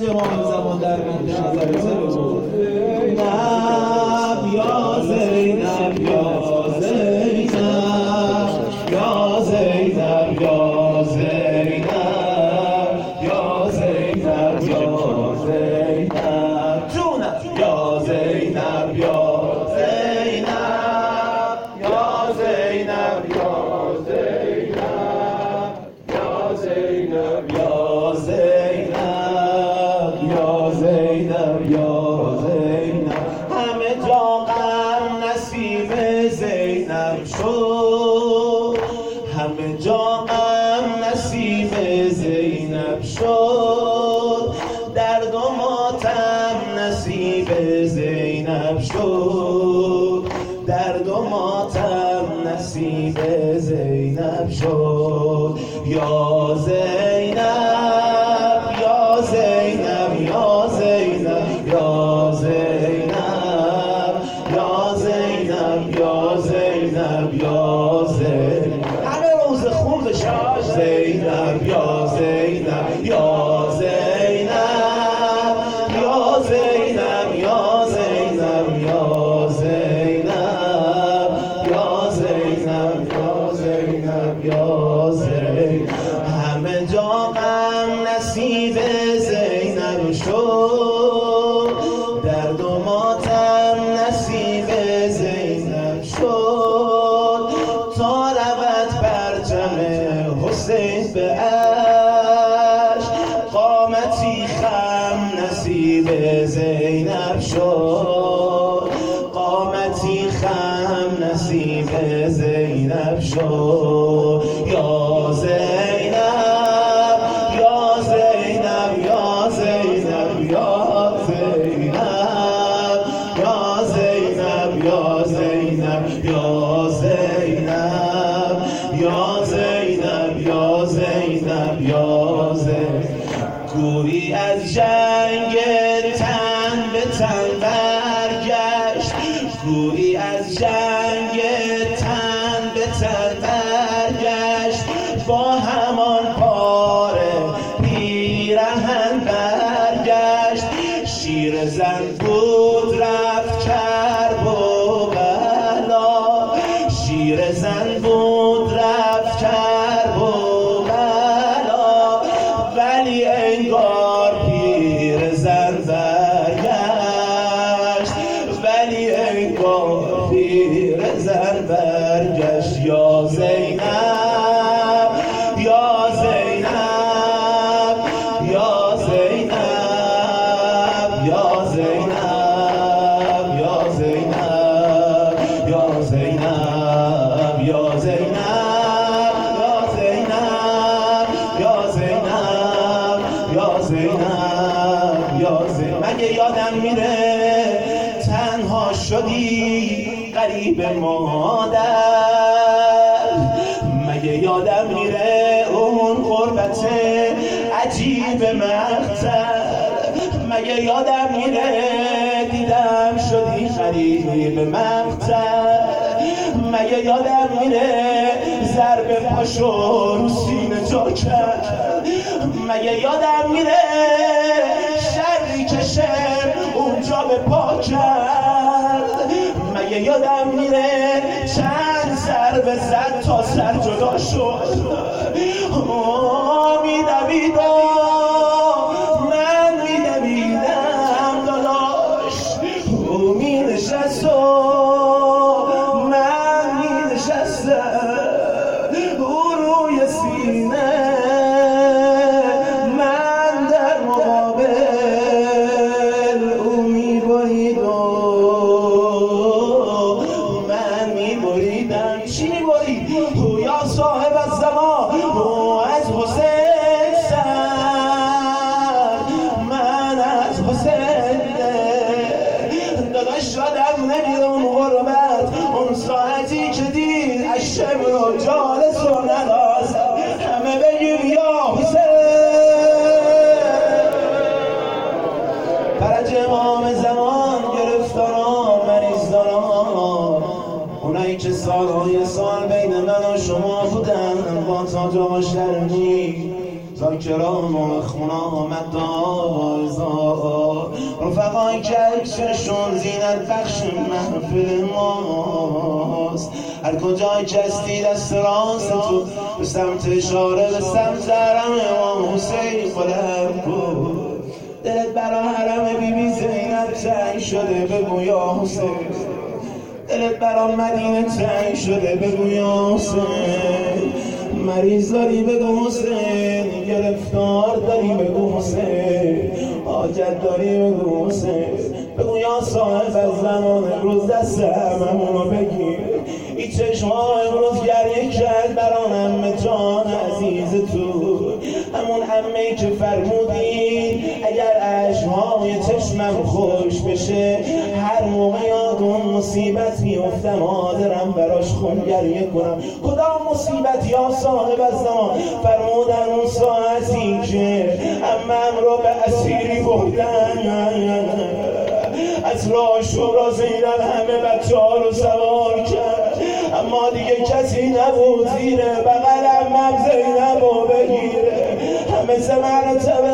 امام زمان در بند نظرته بگو. زینب یا زینب یا زینب یا زینب یا زینب یا زینب یا زینب جونم یا زینب یا زینب یا زینب یا زینب یا زینب یا زینب یا زینب یا زینب همه جا غم نصیب زینب شد، همه جا غم نصیب زینب شد، درد و ماتم نصیب زینب شد، درد و ماتم نصیب زینب شد. یا زینب یا زینب یا زینب یا زینب یا زینب یا زینب یا زینب همه روز خون بشه. زینب یا زینب یا زینب یا زینب یا زینب یا زینب یا زینب یا زینب یا زینب همه جا غم نصیب زینب شد، درد و ماتم نصیب زینب شد، تا رود پرچم حسین به عرش، قامتی خم نصیب زینب شد، قامتی خم نصیب زینب شد. یا زینب یا زینب یا زینب یا زینب یا زینب یا زینب یا زینب یا زینب یا زینب یا زینب گویی از جنگ تن به تن برگشت، گویی از جنگ تن به تن برگشت، با همان پاره پیرهن برگشت، شیر زن بود رفت کرب و بلا، شیر زن بود رفت کرب و بلا، ولی انگار پیر زن برگشت، ولی انگار پیر زن برگشت. یا زینب یا زینب یا زینب یا زینب یا زینب یا زینب یا زینب یا زینب یا زینب یا زینب مگه یادم میره تنها شدی غریب مادر، مگه یادم میره اون غربت عجیب مقتل، مگه یادم میره دیدم شدی غریب مقتل، مگه یادم میره ضرب پاشو رو سینه جا کرد، مگه یادم میره شری که شر اونجا به پا کرد، مگه یادم میره چند ضربه زد تا سر جدا شد. میدوید من میدویدم داداش، او مینشست و من مینشستم، او روی سینه من در مقابل، او میبرید و من میبریدم. چی میبرید؟ او یا صاحب الزمان، او از حسین سر، من از حسین داداش یادم نمیره اون غربت، اون ساعتی که دید اشم رو جالس و نراز همه بگیم یا حسین. فرج امام زمان گرفتاران مریضداران، اونایی که سالهای سال بین من و شما بودن با تاج و شرمی، ذاکران و خونه آمد دازا رفقای که عکسشون زینت بخش محفل ماست هر کجای جستی دست راست تو به سمت اشاره به سمت حرم امام حسین بلند کن دلت برا حرم بی بی زینب تنگ شده بگو یا حسین دلت برا مدینه تنگ شده بگو یا حسین مریض داری بگو حسین گرفتار داری بگو حسین حاجت داری بگو حسین بگو یا صاحب از زمان امروز دست هممونو بگیر این چشمها امروز گریه کرد بران عمه جان عزیز تو همون عمه‌ای که فرمودید اگر اشک‌های چشمم خوش بشه هر موقع یاد اون مصیبت میفته مادرم براش خون گریه کنم کدام مصیبت یا صاحب از زمان فرمودن اون ساعتی که عمم رو به اسیری بردن از راه شورا زینب همه بچه ها رو سوار کرد اما دیگه کسی نبود زیر بغل عمم زینب رو بگیره همه سه مرتبه